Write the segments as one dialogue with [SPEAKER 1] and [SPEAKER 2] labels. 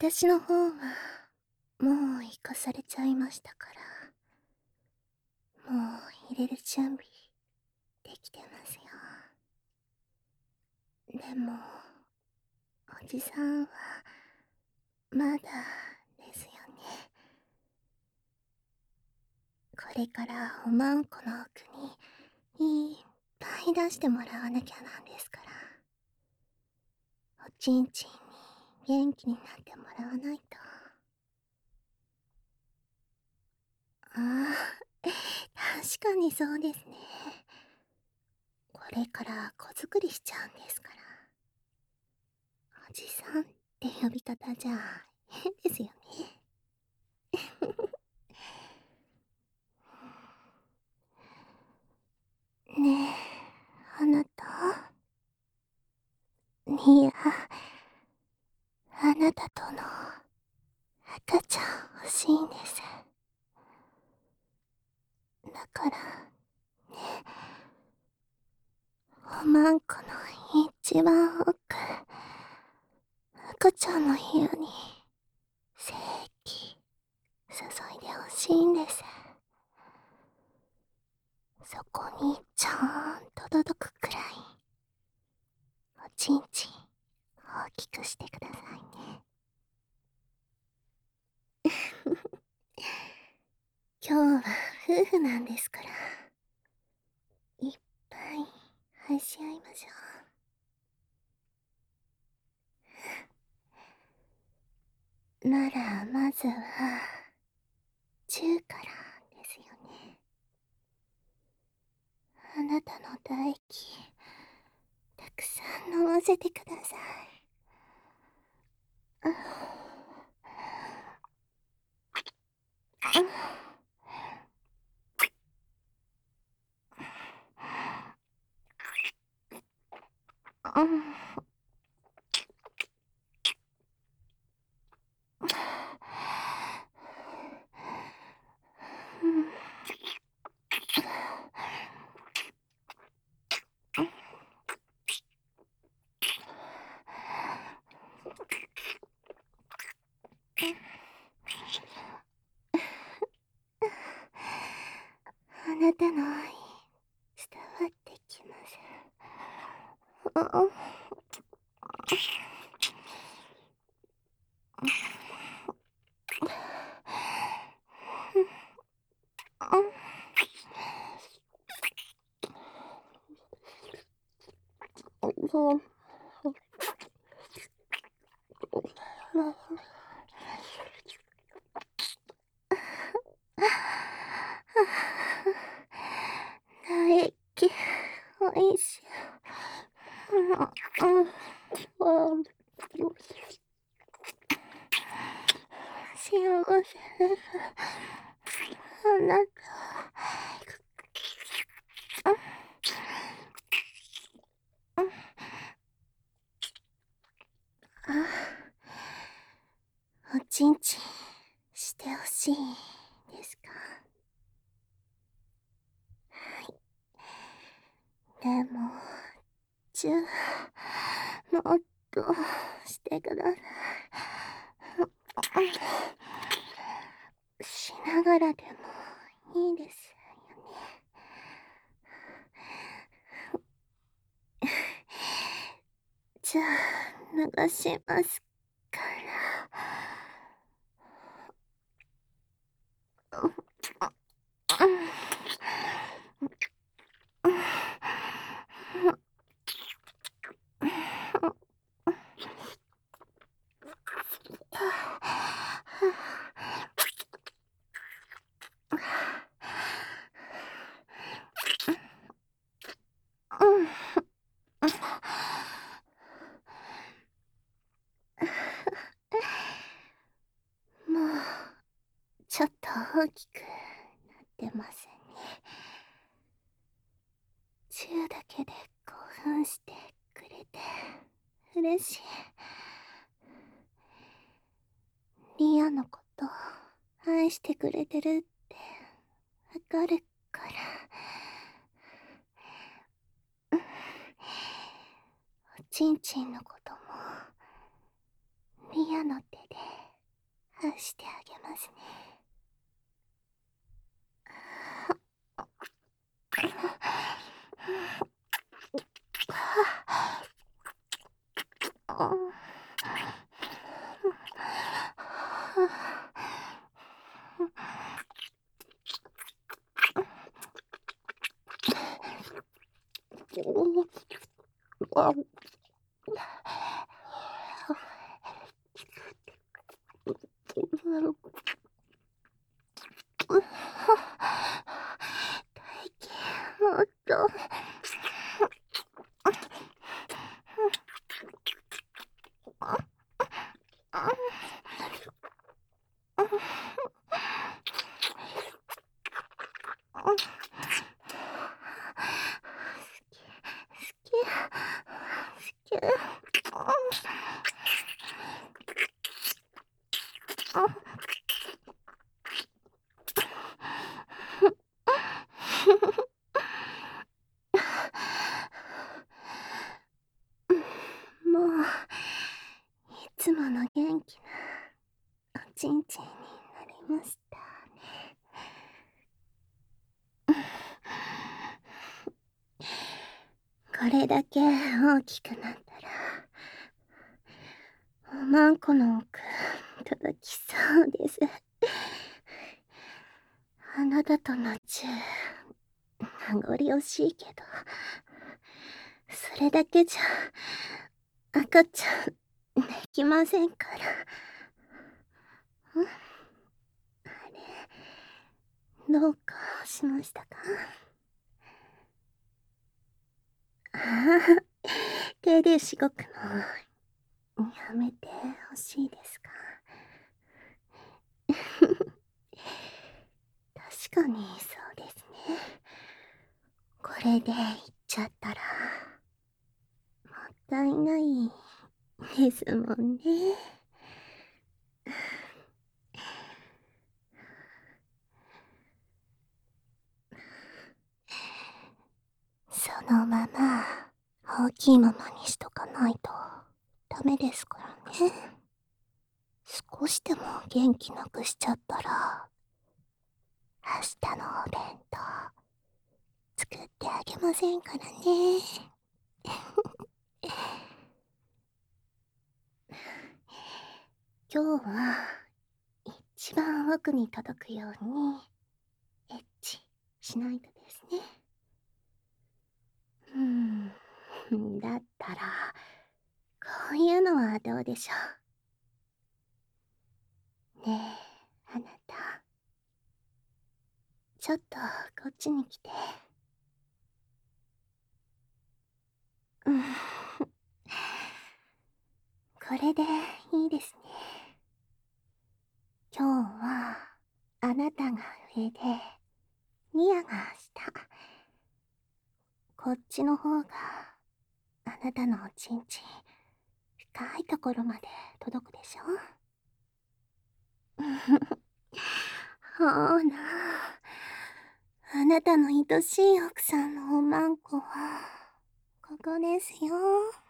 [SPEAKER 1] 私の方は、もう生かされちゃいましたから、もう入れる準備できてますよ。でも、おじさんは、まだですよね。これからおまんこの奥に、いっぱい出してもらわなきゃなんですから。おちんちんに元気になってもらわないと。ああ、確かにそうですね。これから子作りしちゃうんですから。おじさんって呼び方じゃ変ですよね。ねえ、あなた。いや、あなたとの赤ちゃん欲しいんです。だから、おまんこの一番奥、赤ちゃんの部屋に、精液、注いでほしいんです。そこにちゃんと届くくらい、おちんちん大きくしてくださいね。今日は夫婦なんですから、いっぱい愛し合いましょう。なら、まずは、チューからですよね。あなたの唾液、たくさん飲ませてください。うん。あなたの愛、伝わってきます。うん。そう。唾液、おいしい。うん。幸せです。あなた、おちんちんしてほしいですか？でも、じゃあ、もっとしてください。しながらでもいいですよね。じゃあ、流しますから。もう、ちょっと大きくなってますね。チューだけで興奮してくれて嬉しい。リアのこと愛してくれてるってわかるから。おちんちんのこともリアの手でしてあげますね。もっと。もういつもの元気なおちんちんになりましたね。これだけ大きくなったらおまんこの奥届きそうです。あなたとのチュー名残惜しいけど、それだけじゃ赤ちゃんできませんから。あれ、どうかしましたか？ああ、手でしごくのやめてほしいですか？確かにそうですね。これでいっちゃったらもったいないですもんね。そのまま大きいままにしとかないとダメですからね。少しでも元気なくしちゃったら明日のお弁当作ってあげませんからね。今日は一番奥に届くようにエッチしないとですね。だったらこういうのはどうでしょう。ねえ、あなた。ちょっとこっちに来て。うん。これでいいですね。今日はあなたが上でミヤが下。こっちの方があなたのおちんちん深いところまで届くでしょ。ほら、あなたの愛しい奥さんのおまんこはここですよ。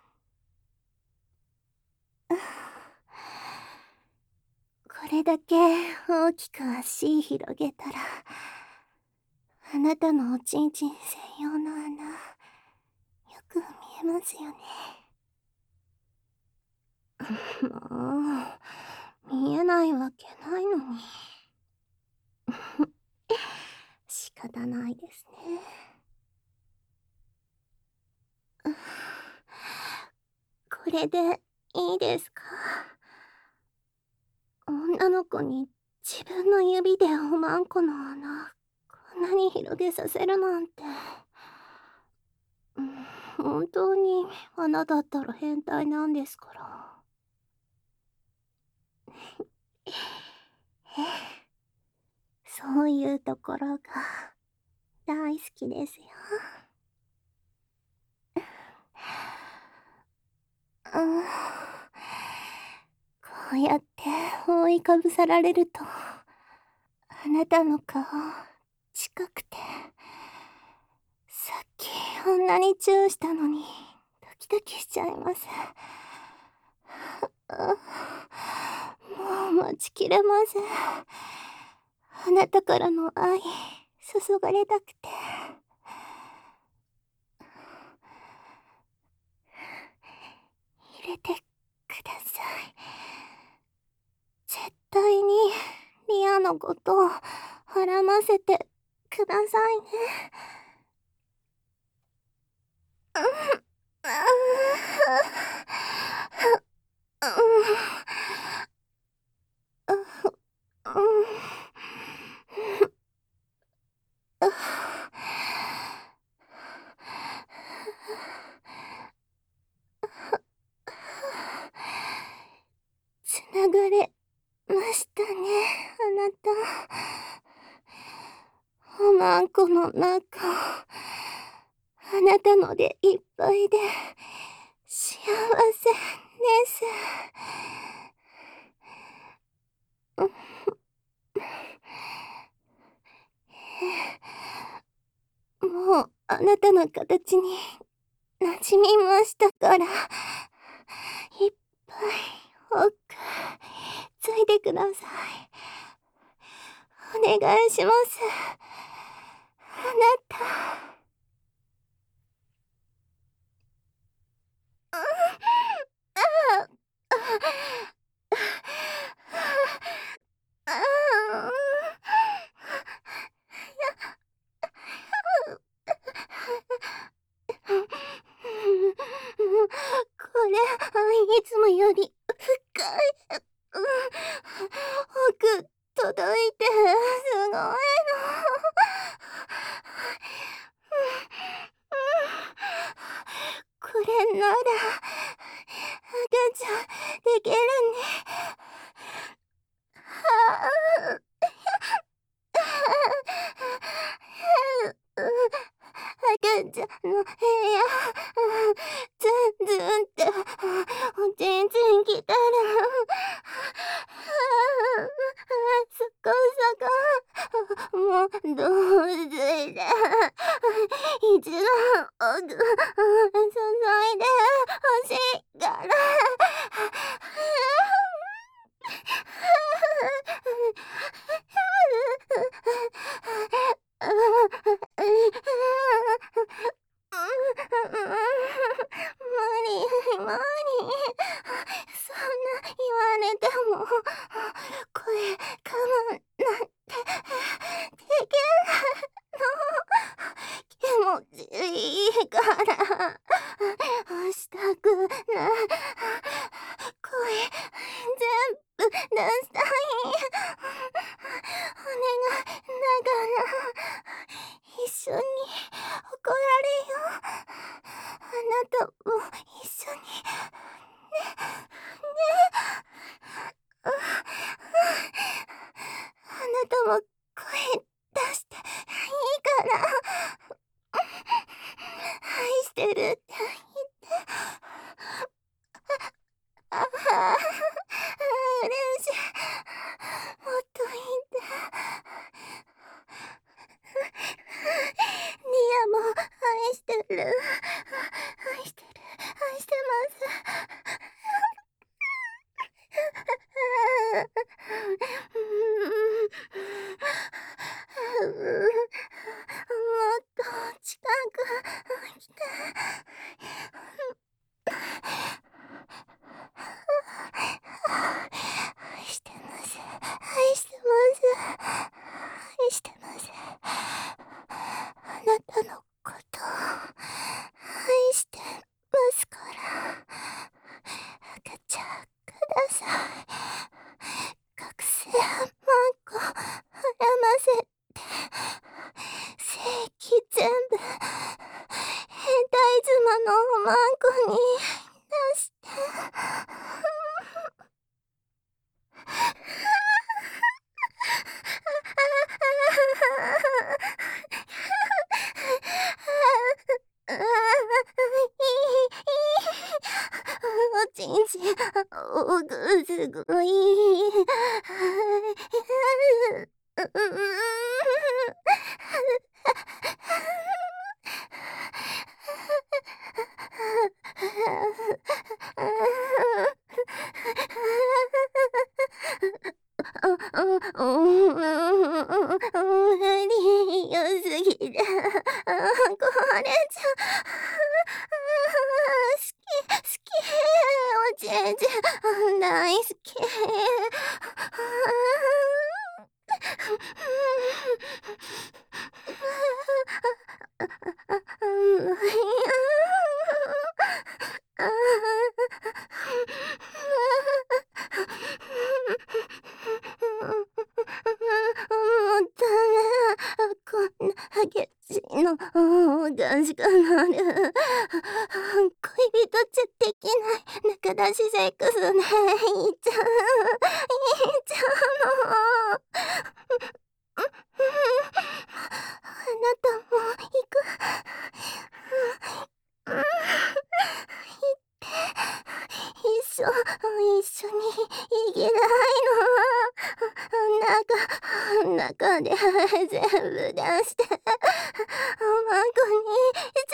[SPEAKER 1] これだけ大きく足広げたらあなたのおちんちん専用の穴よく見えますよね。もう見えないわけないのに。仕方ないですね。これでいいですか？女の子に自分の指でおまんこの穴こんなに広げさせるなんて。本当に穴だったら変態なんですから。ええ、そういうところが大好きですよ。うん、こうやって覆いかぶさられるとあなたの顔近くて、さっきあんなにチューしたのにドキドキしちゃいます。ももう待ちきれません。あなたからの愛、注がれたくて。入れてください。絶対にリアのことをはらませてくださいね。つながれましたね、あなた。おまんこの中、あなたのでいっぱいで幸せです。もうあなたの形に馴染みましたから、いっぱい奥ついてください。お願いします。あなた。これ、いつもより深い。奥届いて、すごいの。これなら、赤ちゃんできるね。赤ちゃんの部屋、ズンズンっておちんちん来たら、そこそこ、もうどうすいで、一度奥、注いでほしいから。無理、無理。そんな言われても、声かむなんてできないの。気持ちいいからしたくない。声全部出したい。お願いだから一緒に怒られよ。あなたも一緒にあなたも声出していいから愛してるって言って。嬉しい。もっと言って。リアも愛してる。愛してる。愛してます。もっと近く来て。愛してます。愛してます。愛してます。あなたのこと愛してますから。赤ちゃんください。覚醒マンコはらませて、正規全部変態妻のおまんこに出して。おちんちん、おぐすごい。 好き。もうダメ。こんな激しいのが欲しくなる。恋人じゃできない仲出しセックスね。いいじゃん。いいじゃん、もう。あなたも行く。行って一緒に行けないの。中で全部出しておまんこに全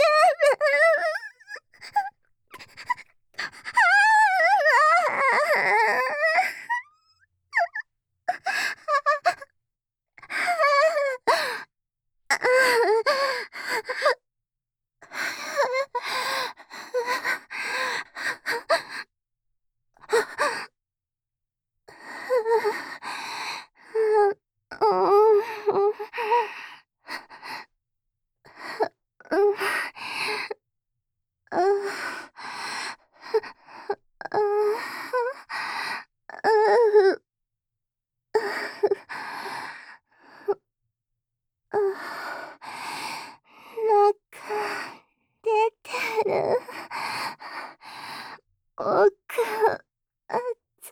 [SPEAKER 1] 出てる。奥あつ。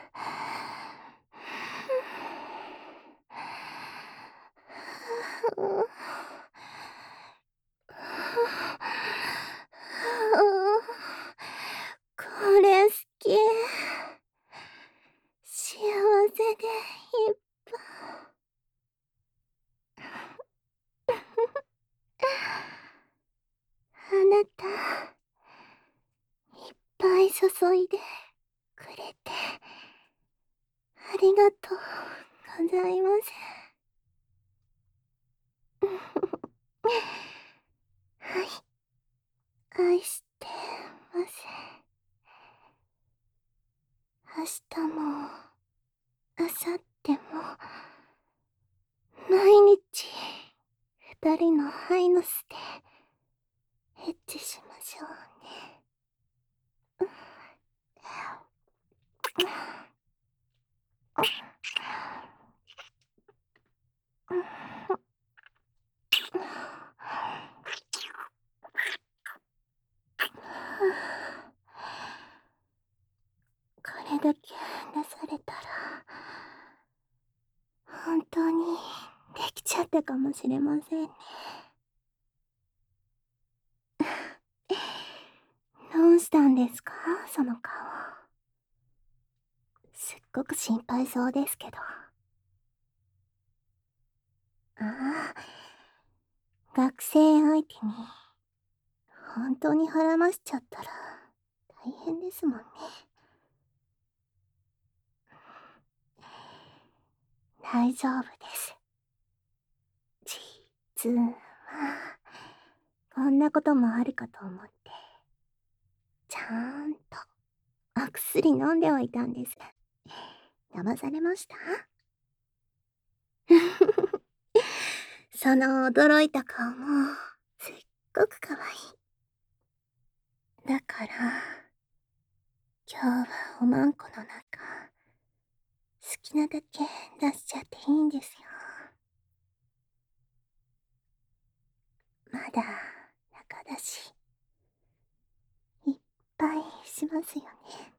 [SPEAKER 1] これ好き。幸せでいっぱい。あなた、いっぱい注いでくれて、ありがとうございます。はい、愛してます。明日も、明後日も、毎日、二人のハイノスで、エッチしましょうね。これだけ出されたら、本当にできちゃったかもしれませんね。どうしたんですか、その顔。すっごく心配そうですけど。ああ、学生相手に、本当に孕ましちゃったら、大変ですもんね。大丈夫です。実は、こんなこともあるかと思って、ちゃんとお薬飲んでおいたんです。騙されました？その驚いた顔も、すっごく可愛い。だから、今日はおまんこの中、好きなだけ出しちゃっていいんですよ。まだ中だし、いっぱいしますよね。